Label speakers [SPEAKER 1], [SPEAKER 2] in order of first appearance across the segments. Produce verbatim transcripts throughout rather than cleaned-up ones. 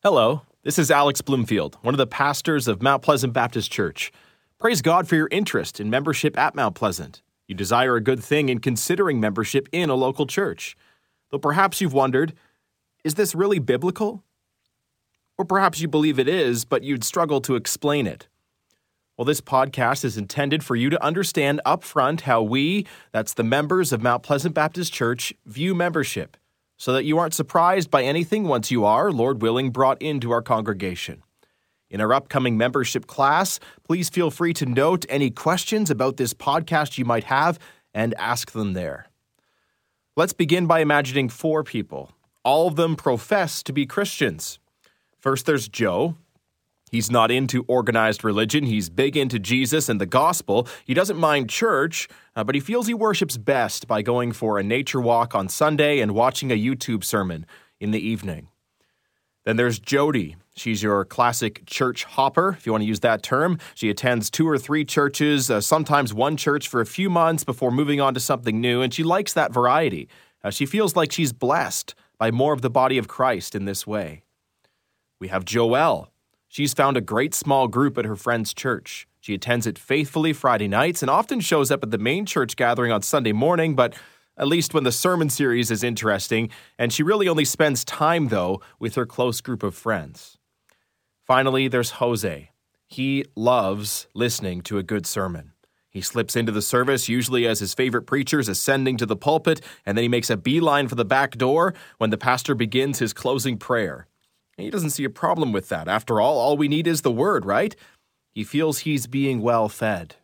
[SPEAKER 1] Hello, this is Alex Bloomfield, one of the pastors of Mount Pleasant Baptist Church. Praise God for your interest in membership at Mount Pleasant. You desire a good thing in considering membership in a local church. Though perhaps you've wondered, is this really biblical? Or perhaps you believe it is, but you'd struggle to explain it. Well, this podcast is intended for you to understand up front how we, that's the members of Mount Pleasant Baptist Church, view membership, so that you aren't surprised by anything once you are, Lord willing, brought into our congregation. In our upcoming membership class, please feel free to note any questions about this podcast you might have and ask them there. Let's begin by imagining four people. All of them profess to be Christians. First, there's Joe. He's not into organized religion. He's big into Jesus and the gospel. He doesn't mind church, uh, but he feels he worships best by going for a nature walk on Sunday and watching a YouTube sermon in the evening. Then there's Jody. She's your classic church hopper, if you want to use that term. She attends two or three churches, uh, sometimes one church for a few months before moving on to something new, and she likes that variety. Uh, she feels like she's blessed by more of the body of Christ in this way. We have Joelle. She's found a great small group at her friend's church. She attends it faithfully Friday nights and often shows up at the main church gathering on Sunday morning, but at least when the sermon series is interesting, and she really only spends time, though, with her close group of friends. Finally, there's Jose. He loves listening to a good sermon. He slips into the service, usually as his favorite preacher's ascending to the pulpit, and then he makes a beeline for the back door when the pastor begins his closing prayer. He doesn't see a problem with that. After all, all we need is the word, right? He feels he's being well fed.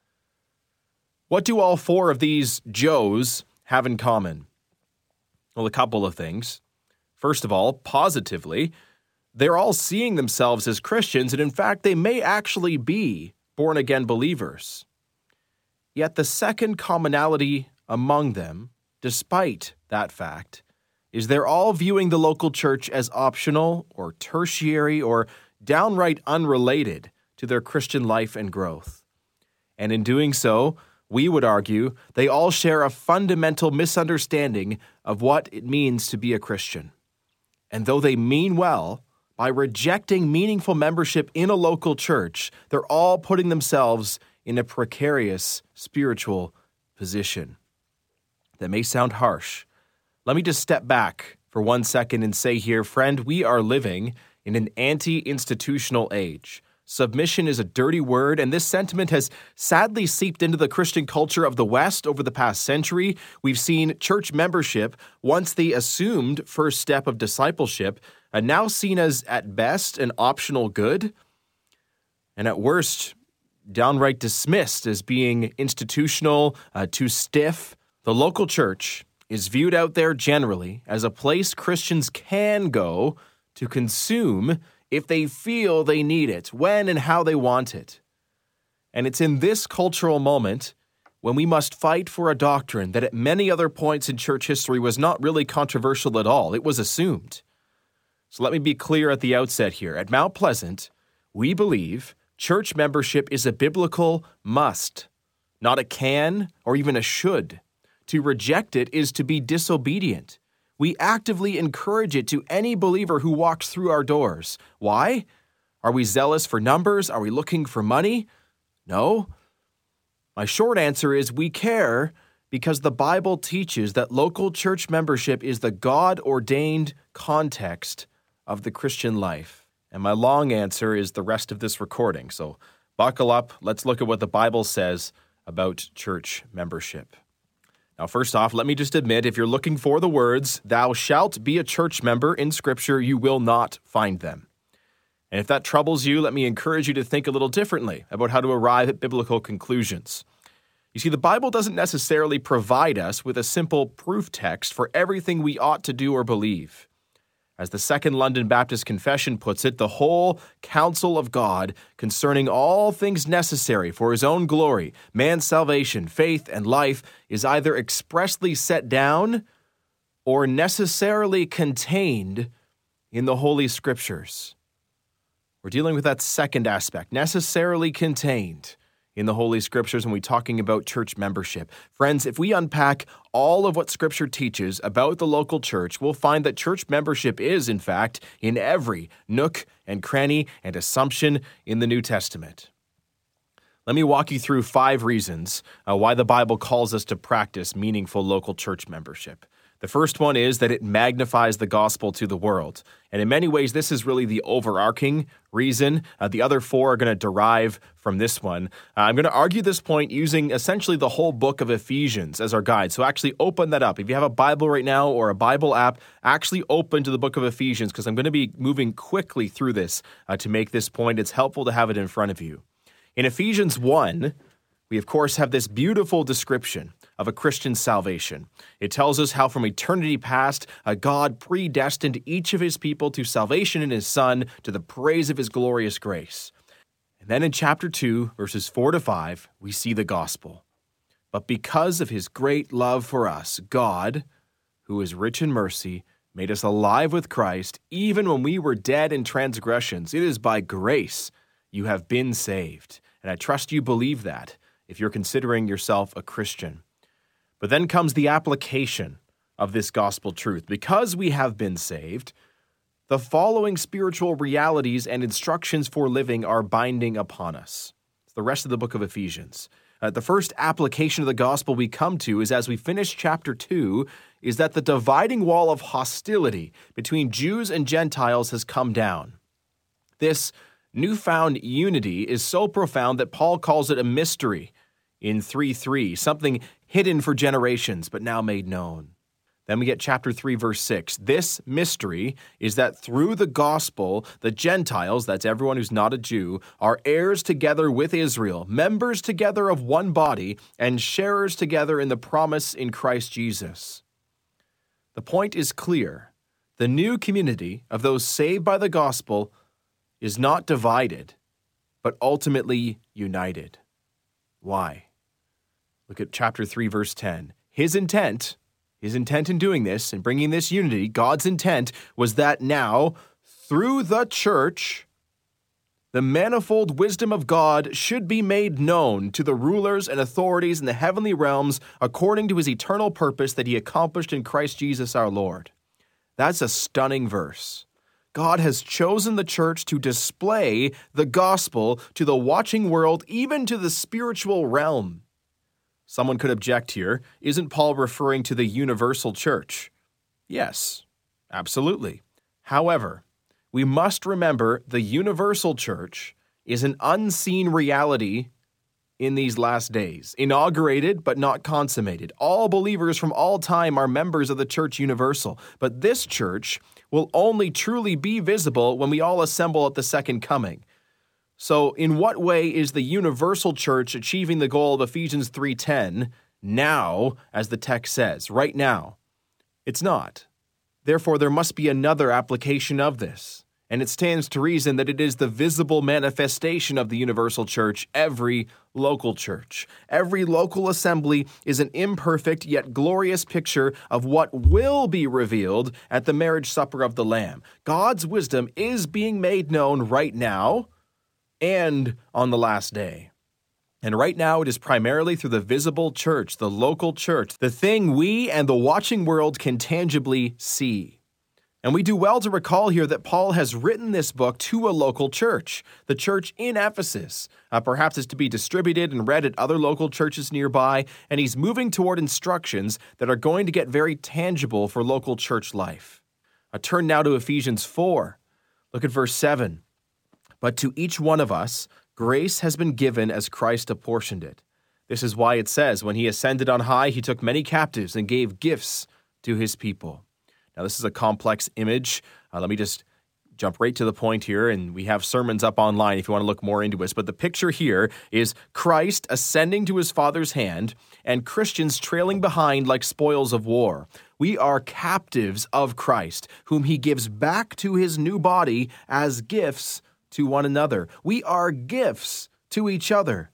[SPEAKER 1] What do all four of these Joes have in common? Well, a couple of things. First of all, positively, they're all seeing themselves as Christians, and in fact, they may actually be born-again believers. Yet the second commonality among them, despite that fact, is they're all viewing the local church as optional or tertiary or downright unrelated to their Christian life and growth. And in doing so, we would argue they all share a fundamental misunderstanding of what it means to be a Christian. And though they mean well, by rejecting meaningful membership in a local church, they're all putting themselves in a precarious spiritual position. That may sound harsh. Let me just step back for one second and say here, friend, we are living in an anti-institutional age. Submission is a dirty word, and this sentiment has sadly seeped into the Christian culture of the West over the past century. We've seen church membership, once the assumed first step of discipleship, uh, now seen as, at best, an optional good, and at worst, downright dismissed as being institutional, uh, too stiff. The local church is viewed out there generally as a place Christians can go to consume if they feel they need it, when and how they want it. And it's in this cultural moment when we must fight for a doctrine that at many other points in church history was not really controversial at all. It was assumed. So let me be clear at the outset here. At Mount Pleasant, we believe church membership is a biblical must, not a can or even a should. To reject it is to be disobedient. We actively encourage it to any believer who walks through our doors. Why? Are we zealous for numbers? Are we looking for money? No. My short answer is we care because the Bible teaches that local church membership is the God-ordained context of the Christian life. And my long answer is the rest of this recording. So buckle up. Let's look at what the Bible says about church membership. Now, first off, let me just admit, if you're looking for the words, thou shalt be a church member in Scripture, you will not find them. And if that troubles you, let me encourage you to think a little differently about how to arrive at biblical conclusions. You see, the Bible doesn't necessarily provide us with a simple proof text for everything we ought to do or believe. As the Second London Baptist Confession puts it, the whole counsel of God concerning all things necessary for his own glory, man's salvation, faith, and life is either expressly set down or necessarily contained in the Holy Scriptures. We're dealing with that second aspect, necessarily contained in the Holy Scriptures when we're talking about church membership. Friends, if we unpack all of what Scripture teaches about the local church, we'll find that church membership is, in fact, in every nook and cranny and assumption in the New Testament. Let me walk you through five reasons uh, why the Bible calls us to practice meaningful local church membership. The first one is that it magnifies the gospel to the world. And in many ways, this is really the overarching reason. Uh, the other four are going to derive from this one. Uh, I'm going to argue this point using essentially the whole book of Ephesians as our guide. So actually open that up. If you have a Bible right now or a Bible app, actually open to the book of Ephesians because I'm going to be moving quickly through this uh, to make this point. It's helpful to have it in front of you. In Ephesians one, we, of course, have this beautiful description of a Christian's salvation. It tells us how from eternity past, uh, God predestined each of his people to salvation in his Son, to the praise of his glorious grace. And then in chapter two, verses four to five, we see the gospel. But because of his great love for us, God, who is rich in mercy, made us alive with Christ, even when we were dead in transgressions. It is by grace you have been saved. And I trust you believe that if you're considering yourself a Christian. But then comes the application of this gospel truth. Because we have been saved, the following spiritual realities and instructions for living are binding upon us. It's the rest of the book of Ephesians. Uh, the first application of the gospel we come to is as we finish chapter two, is that the dividing wall of hostility between Jews and Gentiles has come down. This newfound unity is so profound that Paul calls it a mystery in three three, something hidden for generations, but now made known. Then we get chapter three, verse six. This mystery is that through the gospel, the Gentiles, that's everyone who's not a Jew, are heirs together with Israel, members together of one body, and sharers together in the promise in Christ Jesus. The point is clear. The new community of those saved by the gospel is not divided, but ultimately united. Why? Look at chapter three, verse ten. His intent, his intent in doing this and bringing this unity, God's intent was that now, through the church, the manifold wisdom of God should be made known to the rulers and authorities in the heavenly realms according to his eternal purpose that he accomplished in Christ Jesus our Lord. That's a stunning verse. God has chosen the church to display the gospel to the watching world, even to the spiritual realm. Someone could object here. Isn't Paul referring to the universal church? Yes, absolutely. However, we must remember the universal church is an unseen reality in these last days, inaugurated but not consummated. All believers from all time are members of the church universal, but this church will only truly be visible when we all assemble at the second coming. So in what way is the universal church achieving the goal of Ephesians three ten now, as the text says, right now? It's not. Therefore, there must be another application of this. And it stands to reason that it is the visible manifestation of the universal church, every local church. Every local assembly is an imperfect yet glorious picture of what will be revealed at the marriage supper of the Lamb. God's wisdom is being made known right now and on the last day. And right now it is primarily through the visible church, the local church, the thing we and the watching world can tangibly see. And we do well to recall here that Paul has written this book to a local church, the church in Ephesus. Uh, perhaps it's to be distributed and read at other local churches nearby, and he's moving toward instructions that are going to get very tangible for local church life. Uh, turn now to Ephesians four. Look at verse seven. But to each one of us, grace has been given as Christ apportioned it. This is why it says, when he ascended on high, he took many captives and gave gifts to his people. Now, this is a complex image. Uh, let me just jump right to the point here, and we have sermons up online if you want to look more into this. But the picture here is Christ ascending to his Father's hand and Christians trailing behind like spoils of war. We are captives of Christ, whom he gives back to his new body as gifts to one another. We are gifts to each other.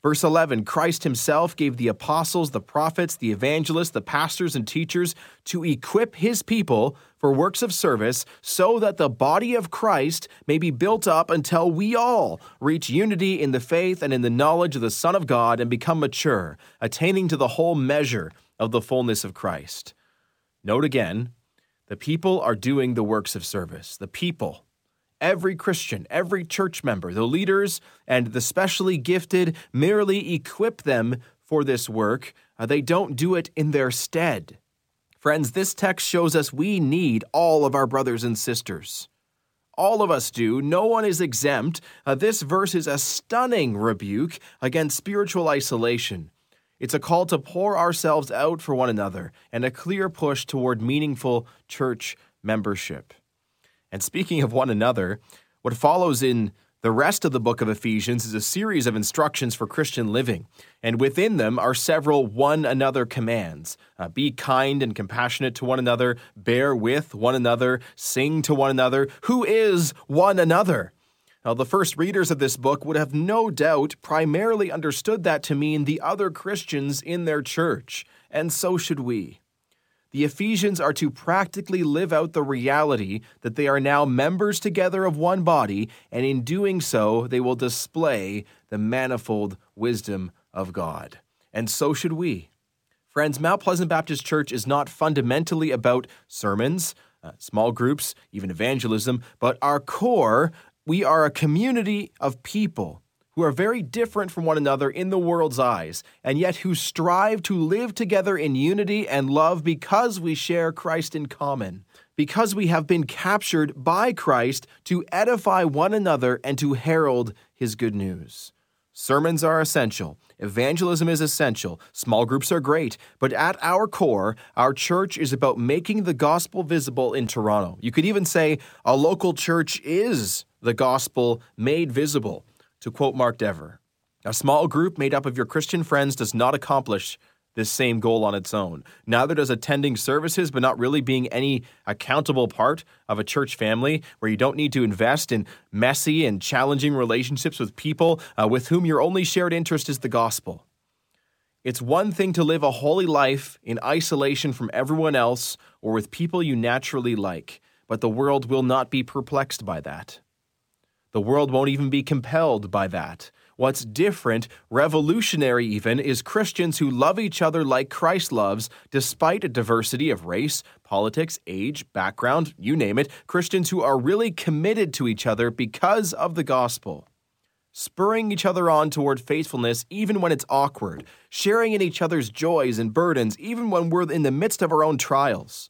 [SPEAKER 1] Verse eleven, Christ himself gave the apostles, the prophets, the evangelists, the pastors, and teachers to equip his people for works of service so that the body of Christ may be built up until we all reach unity in the faith and in the knowledge of the Son of God and become mature, attaining to the whole measure of the fullness of Christ. Note again, the people are doing the works of service. The people. Every Christian, every church member, the leaders, and the specially gifted merely equip them for this work. Uh, they don't do it in their stead. Friends, this text shows us we need all of our brothers and sisters. All of us do. No one is exempt. Uh, this verse is a stunning rebuke against spiritual isolation. It's a call to pour ourselves out for one another and a clear push toward meaningful church membership. And speaking of one another, what follows in the rest of the book of Ephesians is a series of instructions for Christian living, and within them are several one another commands. Uh, be kind and compassionate to one another, bear with one another, sing to one another. Who is one another? Now, the first readers of this book would have no doubt primarily understood that to mean the other Christians in their church, and so should we. The Ephesians are to practically live out the reality that they are now members together of one body, and in doing so, they will display the manifold wisdom of God. And so should we. Friends, Mount Pleasant Baptist Church is not fundamentally about sermons, uh, small groups, even evangelism, but our core, we are a community of people who are very different from one another in the world's eyes, and yet who strive to live together in unity and love because we share Christ in common, because we have been captured by Christ to edify one another and to herald his good news. Sermons are essential. Evangelism is essential. Small groups are great. But at our core, our church is about making the gospel visible in Toronto. You could even say a local church is the gospel made visible. To quote Mark Dever, a small group made up of your Christian friends does not accomplish this same goal on its own. Neither does attending services but not really being any accountable part of a church family where you don't need to invest in messy and challenging relationships with people uh, with whom your only shared interest is the gospel. It's one thing to live a holy life in isolation from everyone else or with people you naturally like, but the world will not be perplexed by that. The world won't even be compelled by that. What's different, revolutionary even, is Christians who love each other like Christ loves, despite a diversity of race, politics, age, background, you name it, Christians who are really committed to each other because of the gospel. Spurring each other on toward faithfulness even when it's awkward, sharing in each other's joys and burdens even when we're in the midst of our own trials.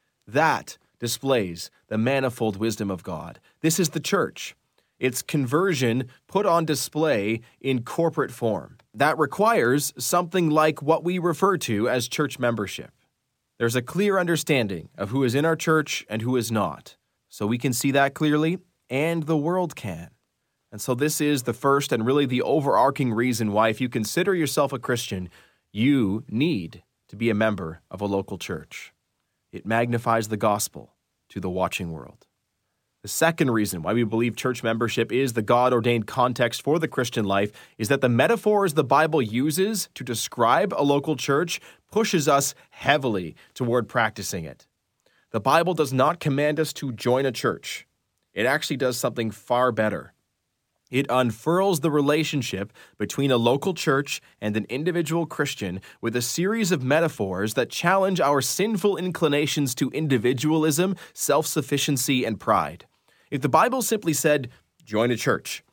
[SPEAKER 1] That displays the manifold wisdom of God. This is the church. It's conversion put on display in corporate form. That requires something like what we refer to as church membership. There's a clear understanding of who is in our church and who is not. So we can see that clearly, and the world can. And so this is the first and really the overarching reason why, if you consider yourself a Christian, you need to be a member of a local church. It magnifies the gospel to the watching world. The second reason why we believe church membership is the God-ordained context for the Christian life is that the metaphors the Bible uses to describe a local church pushes us heavily toward practicing it. The Bible does not command us to join a church. It actually does something far better. It unfurls the relationship between a local church and an individual Christian with a series of metaphors that challenge our sinful inclinations to individualism, self-sufficiency, and pride. If the Bible simply said, join a church,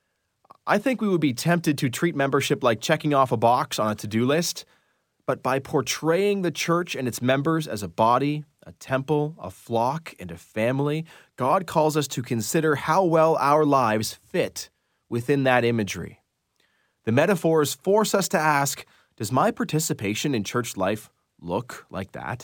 [SPEAKER 1] I think we would be tempted to treat membership like checking off a box on a to-do list. But by portraying the church and its members as a body, a temple, a flock, and a family, God calls us to consider how well our lives fit within that imagery. The metaphors force us to ask, does my participation in church life look like that?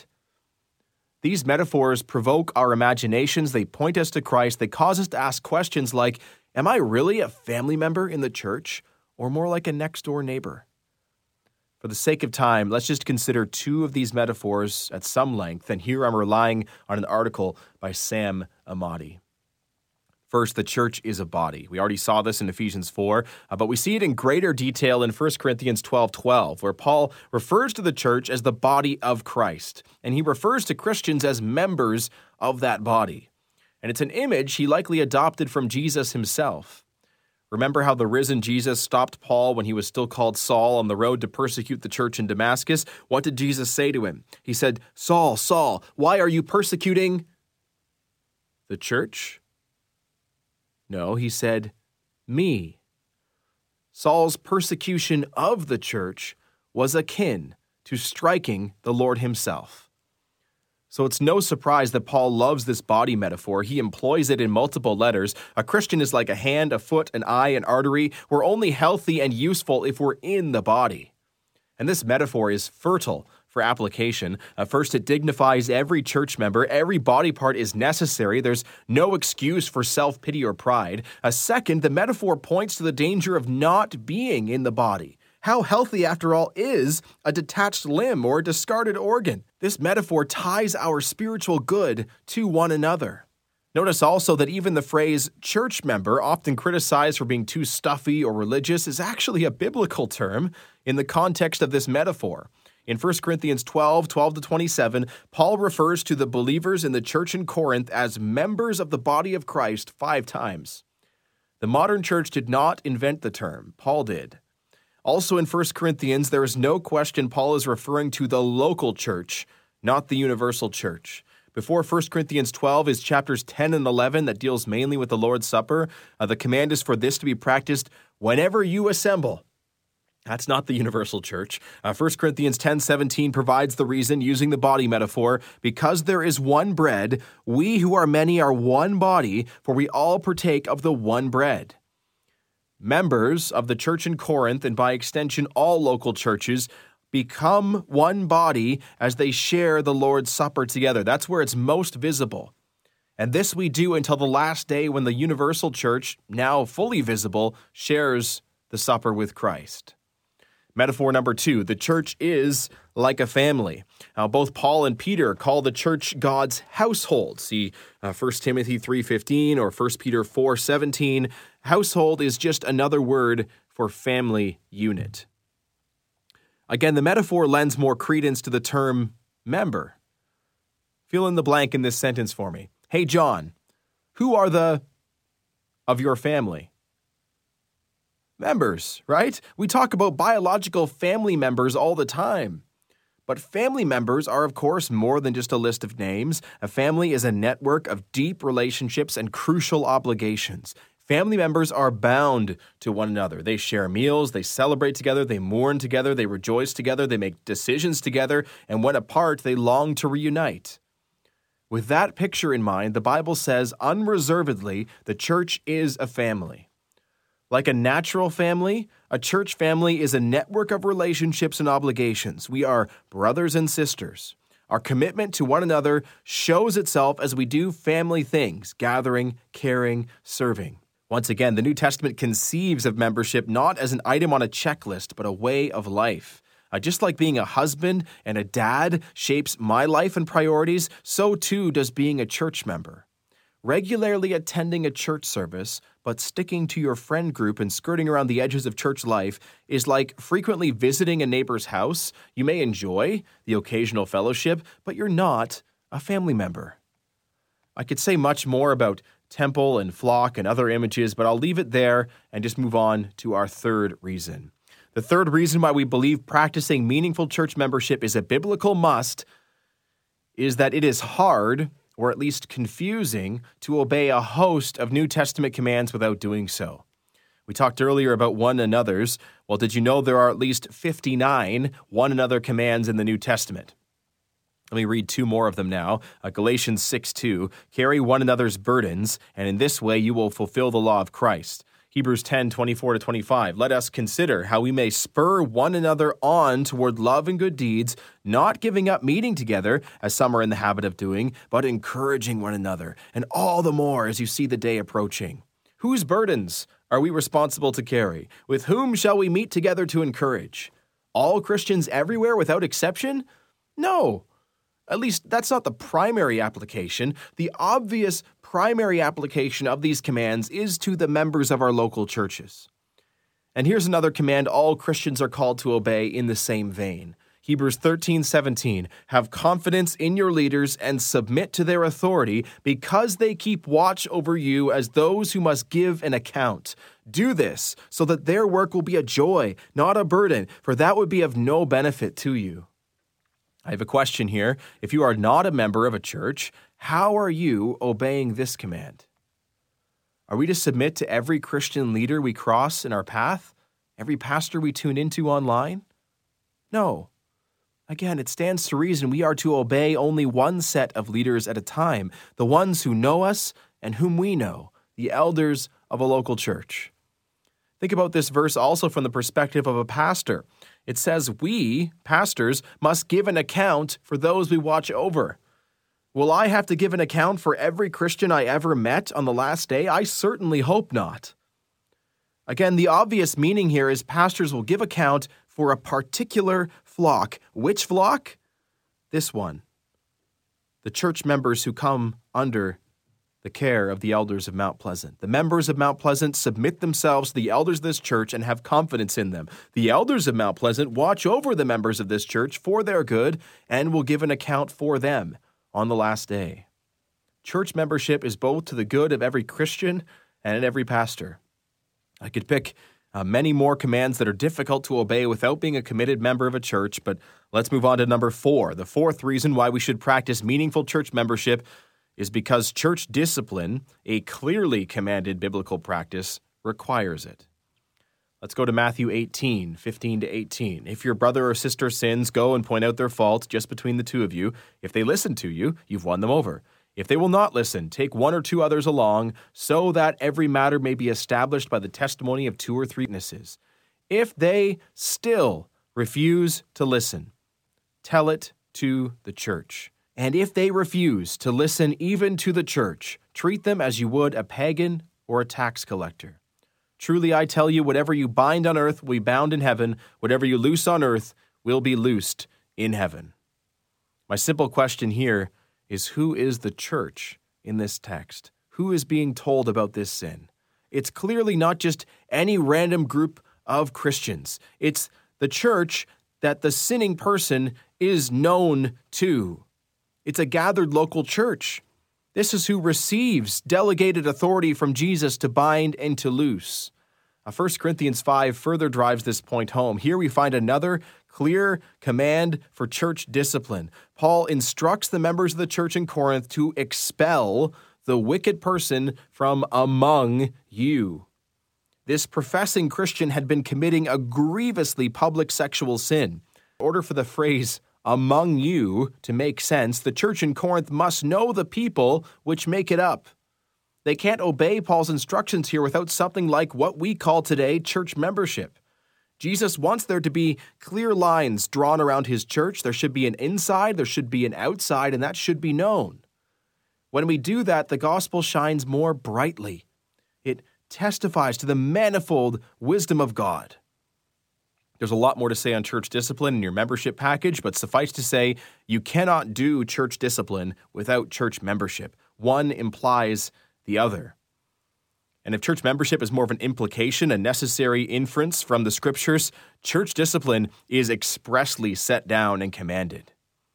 [SPEAKER 1] These metaphors provoke our imaginations, they point us to Christ, they cause us to ask questions like, am I really a family member in the church, or more like a next-door neighbor? For the sake of time, let's just consider two of these metaphors at some length, and here I'm relying on an article by Sam Amati. First, the church is a body. We already saw this in Ephesians four, uh, but we see it in greater detail in First Corinthians twelve twelve, where Paul refers to the church as the body of Christ, and he refers to Christians as members of that body. And it's an image he likely adopted from Jesus himself. Remember how the risen Jesus stopped Paul when he was still called Saul on the road to persecute the church in Damascus? What did Jesus say to him? He said, "Saul, Saul, why are you persecuting the church?" No, he said, "me." Saul's persecution of the church was akin to striking the Lord himself. So it's no surprise that Paul loves this body metaphor. He employs it in multiple letters. A Christian is like a hand, a foot, an eye, an artery. We're only healthy and useful if we're in the body. And this metaphor is fertile for application. Uh, first, it dignifies every church member. Every body part is necessary. There's no excuse for self-pity or pride. A second, the metaphor points to the danger of not being in the body. How healthy, after all, is a detached limb or a discarded organ? This metaphor ties our spiritual good to one another. Notice also that even the phrase church member, often criticized for being too stuffy or religious, is actually a biblical term in the context of this metaphor. In First Corinthians twelve, twelve to twenty-seven, Paul refers to the believers in the church in Corinth as members of the body of Christ five times. The modern church did not invent the term. Paul did. Also in First Corinthians, there is no question Paul is referring to the local church, not the universal church. Before First Corinthians twelve is chapters ten and eleven that deals mainly with the Lord's Supper. Uh, the command is for this to be practiced whenever you assemble. That's not the universal church. Uh, First Corinthians ten seventeen provides the reason, using the body metaphor. Because there is one bread, we who are many are one body, for we all partake of the one bread. Members of the church in Corinth, and by extension all local churches, become one body as they share the Lord's Supper together. That's where it's most visible. And this we do until the last day when the universal church, now fully visible, shares the supper with Christ. Metaphor number two, the church is like a family. Now, both Paul and Peter call the church God's household. See uh, First Timothy three fifteen or First Peter four seventeen. Household is just another word for family unit. Again, the metaphor lends more credence to the term member. Fill in the blank in this sentence for me. Hey, John, who are the of your family? Members, right? We talk about biological family members all the time. But family members are, of course, more than just a list of names. A family is a network of deep relationships and crucial obligations. Family members are bound to one another. They share meals, they celebrate together, they mourn together, they rejoice together, they make decisions together, and when apart, they long to reunite. With that picture in mind, the Bible says unreservedly the church is a family. Like a natural family, a church family is a network of relationships and obligations. We are brothers and sisters. Our commitment to one another shows itself as we do family things, gathering, caring, serving. Once again, the New Testament conceives of membership not as an item on a checklist, but a way of life. Uh, just like being a husband and a dad shapes my life and priorities, so too does being a church member. Regularly attending a church service, but sticking to your friend group and skirting around the edges of church life is like frequently visiting a neighbor's house. You may enjoy the occasional fellowship, but you're not a family member. I could say much more about temple and flock and other images, but I'll leave it there and just move on to our third reason. The third reason why we believe practicing meaningful church membership is a biblical must is that it is hard, or at least confusing, to obey a host of New Testament commands without doing so. We talked earlier about one another's. Well, did you know there are at least fifty-nine one another commands in the New Testament? Let me read two more of them now. Uh, Galatians six two, carry one another's burdens, and in this way you will fulfill the law of Christ. Hebrews ten twenty-four to twenty-five, let us consider how we may spur one another on toward love and good deeds, not giving up meeting together, as some are in the habit of doing, but encouraging one another, and all the more as you see the day approaching. Whose burdens are we responsible to carry? With whom shall we meet together to encourage? All Christians everywhere without exception? No. At least that's not the primary application. The obvious primary application of these commands is to the members of our local churches. And here's another command all Christians are called to obey in the same vein. Hebrews thirteen seventeen, have confidence in your leaders and submit to their authority because they keep watch over you as those who must give an account. Do this so that their work will be a joy, not a burden, for that would be of no benefit to you. I have a question here. If you are not a member of a church, how are you obeying this command? Are we to submit to every Christian leader we cross in our path? Every pastor we tune into online? No. Again, it stands to reason we are to obey only one set of leaders at a time, the ones who know us and whom we know, the elders of a local church. Think about this verse also from the perspective of a pastor. It says we, pastors, must give an account for those we watch over. Will I have to give an account for every Christian I ever met on the last day? I certainly hope not. Again, the obvious meaning here is pastors will give account for a particular flock. Which flock? This one. The church members who come under the care of the elders of Mount Pleasant. The members of Mount Pleasant submit themselves to the elders of this church and have confidence in them. The elders of Mount Pleasant watch over the members of this church for their good and will give an account for them on the last day. Church membership is both to the good of every Christian and every pastor. I could pick uh, many more commands that are difficult to obey without being a committed member of a church, but let's move on to number four. The fourth reason why we should practice meaningful church membership is because church discipline, a clearly commanded biblical practice, requires it. Let's go to Matthew eighteen, fifteen to eighteen. If your brother or sister sins, go and point out their fault just between the two of you. If they listen to you, you've won them over. If they will not listen, take one or two others along, so that every matter may be established by the testimony of two or three witnesses. If they still refuse to listen, tell it to the church. And if they refuse to listen even to the church, treat them as you would a pagan or a tax collector. Truly I tell you, whatever you bind on earth will be bound in heaven, whatever you loose on earth will be loosed in heaven. My simple question here is, who is the church in this text? Who is being told about this sin? It's clearly not just any random group of Christians. It's the church that the sinning person is known to. It's a gathered local church. This is who receives delegated authority from Jesus to bind and to loose. Uh, First Corinthians five further drives this point home. Here we find another clear command for church discipline. Paul instructs the members of the church in Corinth to expel the wicked person from among you. This professing Christian had been committing a grievously public sexual sin. In order for the phrase among you to make sense, the church in Corinth must know the people which make it up. They can't obey Paul's instructions here without something like what we call today church membership. Jesus wants there to be clear lines drawn around his church. There should be an inside, there should be an outside, and that should be known. When we do that, the gospel shines more brightly. It testifies to the manifold wisdom of God. There's a lot more to say on church discipline in your membership package, but suffice to say, you cannot do church discipline without church membership. One implies the other. And if church membership is more of an implication, a necessary inference from the scriptures, church discipline is expressly set down and commanded.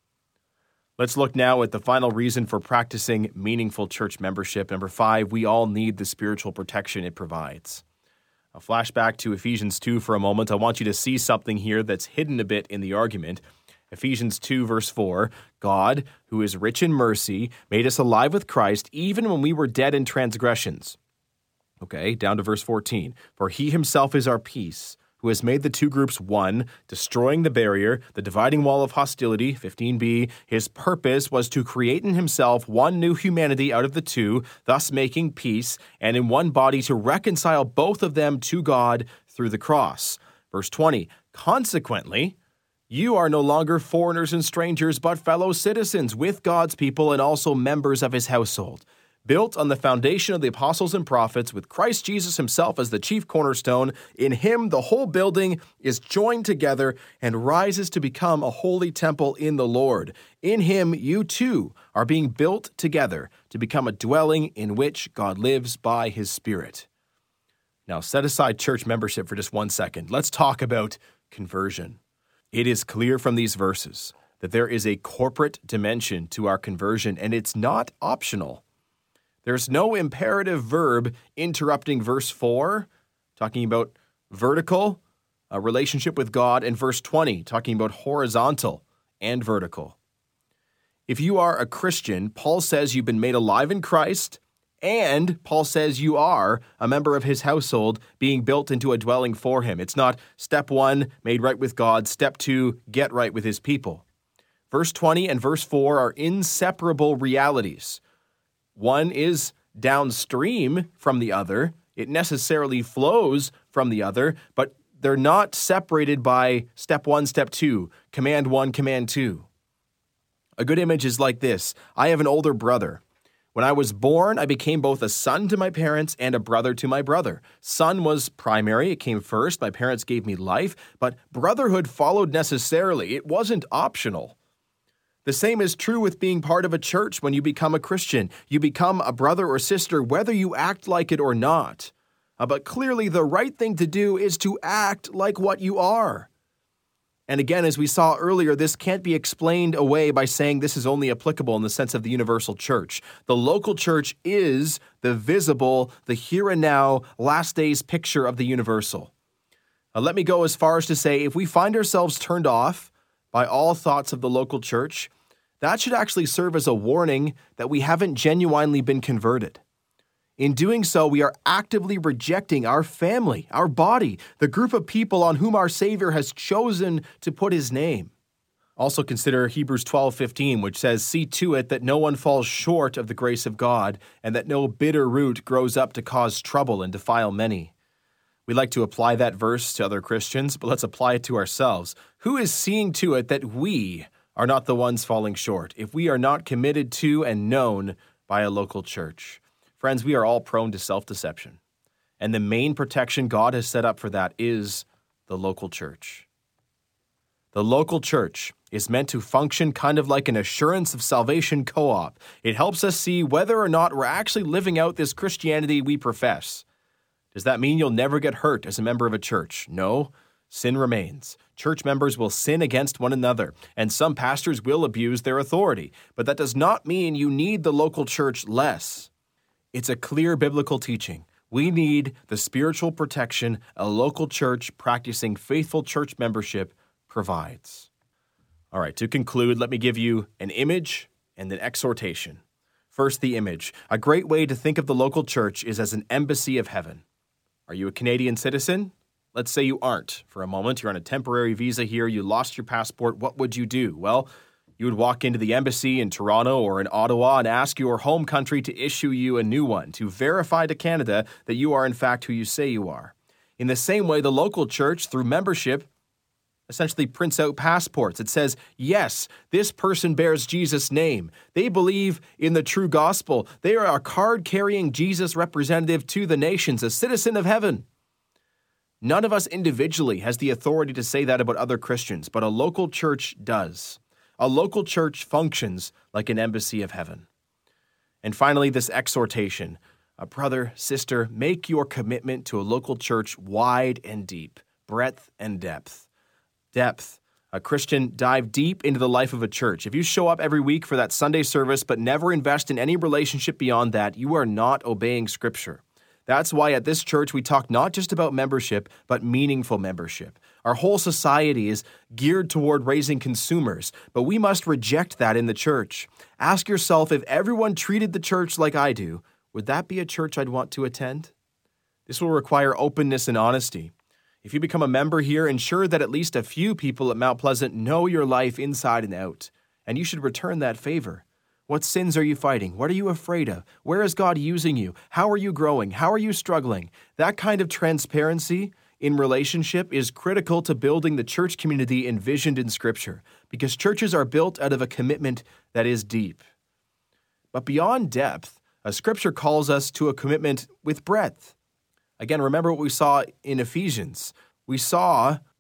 [SPEAKER 1] Let's look now at the final reason for practicing meaningful church membership. Number five, we all need the spiritual protection it provides. A flashback to Ephesians two for a moment. I want you to see something here that's hidden a bit in the argument. Ephesians two, verse four, God, who is rich in mercy, made us alive with Christ even when we were dead in transgressions. Okay, down to verse fourteen. For he himself is our peace, who has made the two groups one, destroying the barrier, the dividing wall of hostility, fifteen b. His purpose was to create in himself one new humanity out of the two, thus making peace, and in one body to reconcile both of them to God through the cross. Verse twenty. Consequently, you are no longer foreigners and strangers, but fellow citizens with God's people and also members of his household, built on the foundation of the apostles and prophets, with Christ Jesus himself as the chief cornerstone. In him the whole building is joined together and rises to become a holy temple in the Lord. In him you too are being built together to become a dwelling in which God lives by his Spirit. Now, set aside church membership for just one second. Let's talk about conversion. It is clear from these verses that there is a corporate dimension to our conversion, and it's not optional. There's no imperative verb interrupting verse four, talking about vertical, a relationship with God, and verse twenty, talking about horizontal and vertical. If you are a Christian, Paul says you've been made alive in Christ, and Paul says you are a member of his household being built into a dwelling for him. It's not step one, made right with God, step two, get right with his people. Verse twenty and verse four are inseparable realities. One is downstream from the other. It necessarily flows from the other, but they're not separated by step one, step two, command one, command two. A good image is like this. I have an older brother. When I was born, I became both a son to my parents and a brother to my brother. Son was primary. It came first. My parents gave me life, but brotherhood followed necessarily. It wasn't optional. The same is true with being part of a church when you become a Christian. You become a brother or sister whether you act like it or not. Uh, but clearly the right thing to do is to act like what you are. And again, as we saw earlier, this can't be explained away by saying this is only applicable in the sense of the universal church. The local church is the visible, the here and now, last days picture of the universal. Uh, let me go as far as to say if we find ourselves turned off by all thoughts of the local church, that should actually serve as a warning that we haven't genuinely been converted. In doing so, we are actively rejecting our family, our body, the group of people on whom our Savior has chosen to put his name. Also consider Hebrews twelve fifteen, which says, "See to it that no one falls short of the grace of God, and that no bitter root grows up to cause trouble and defile many." We like to apply that verse to other Christians, but let's apply it to ourselves. Who is seeing to it that we are not the ones falling short if we are not committed to and known by a local church? Friends, we are all prone to self-deception, and the main protection God has set up for that is the local church. The local church is meant to function kind of like an assurance of salvation co-op. It helps us see whether or not we're actually living out this Christianity we profess. Does that mean you'll never get hurt as a member of a church? No, sin remains. Church members will sin against one another, and some pastors will abuse their authority, but that does not mean you need the local church less. It's a clear biblical teaching. We need the spiritual protection a local church practicing faithful church membership provides. All right, to conclude, let me give you an image and an exhortation. First, the image. A great way to think of the local church is as an embassy of heaven. Are you a Canadian citizen? Let's say you aren't. For a moment, you're on a temporary visa here, you lost your passport. What would you do? Well, you would walk into the embassy in Toronto or in Ottawa and ask your home country to issue you a new one to verify to Canada that you are in fact who you say you are. In the same way, the local church, through membership, essentially prints out passports. It says, yes, this person bears Jesus' name. They believe in the true gospel. They are a card-carrying Jesus representative to the nations, a citizen of heaven. None of us individually has the authority to say that about other Christians, but a local church does. A local church functions like an embassy of heaven. And finally, this exhortation. A brother, sister, make your commitment to a local church wide and deep, breadth and depth. Depth. A Christian, dive deep into the life of a church. If you show up every week for that Sunday service but never invest in any relationship beyond that, you are not obeying Scripture. That's why at this church we talk not just about membership, but meaningful membership. Our whole society is geared toward raising consumers, but we must reject that in the church. Ask yourself, if everyone treated the church like I do, would that be a church I'd want to attend? This will require openness and honesty. If you become a member here, ensure that at least a few people at Mount Pleasant know your life inside and out, and you should return that favor. What sins are you fighting? What are you afraid of? Where is God using you? How are you growing? How are you struggling? That kind of transparency in relationship is critical to building the church community envisioned in Scripture, because churches are built out of a commitment that is deep. But beyond depth, a Scripture calls us to a commitment with breadth. Again, remember what we saw in Ephesians. We saw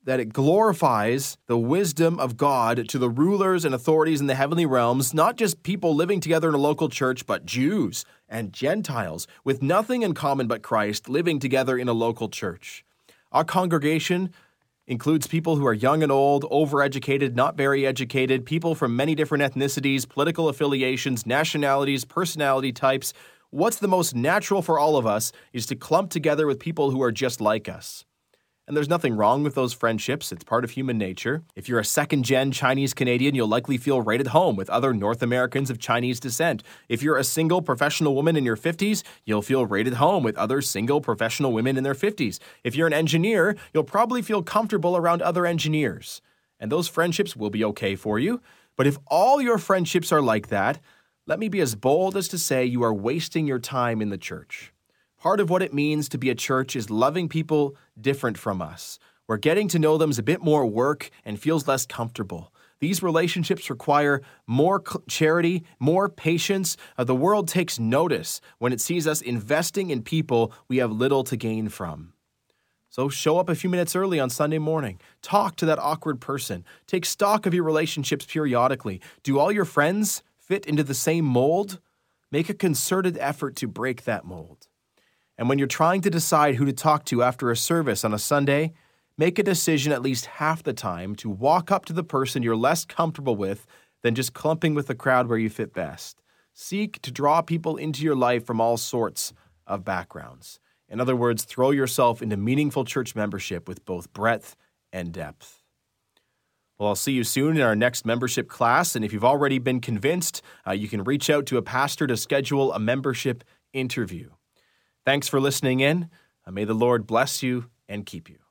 [SPEAKER 1] that it glorifies the wisdom of God to the rulers and authorities in the heavenly realms, not just people living together in a local church, but Jews and Gentiles with nothing in common but Christ living together in a local church. Our congregation includes people who are young and old, overeducated, not very educated, people from many different ethnicities, political affiliations, nationalities, personality types. What's the most natural for all of us is to clump together with people who are just like us. And there's nothing wrong with those friendships. It's part of human nature. If you're a second-gen Chinese Canadian, you'll likely feel right at home with other North Americans of Chinese descent. If you're a single professional woman in your fifties, you'll feel right at home with other single professional women in their fifties. If you're an engineer, you'll probably feel comfortable around other engineers. And those friendships will be okay for you. But if all your friendships are like that, let me be as bold as to say you are wasting your time in the church. Part of what it means to be a church is loving people different from us, where getting to know them is a bit more work and feels less comfortable. These relationships require more charity, more patience. Uh, the world takes notice when it sees us investing in people we have little to gain from. So show up a few minutes early on Sunday morning. Talk to that awkward person. Take stock of your relationships periodically. Do all your friends fit into the same mold? Make a concerted effort to break that mold. And when you're trying to decide who to talk to after a service on a Sunday, make a decision at least half the time to walk up to the person you're less comfortable with than just clumping with the crowd where you fit best. Seek to draw people into your life from all sorts of backgrounds. In other words, throw yourself into meaningful church membership with both breadth and depth. Well, I'll see you soon in our next membership class, and if you've already been convinced, uh, you can reach out to a pastor to schedule a membership interview. Thanks for listening in. May the Lord bless you and keep you.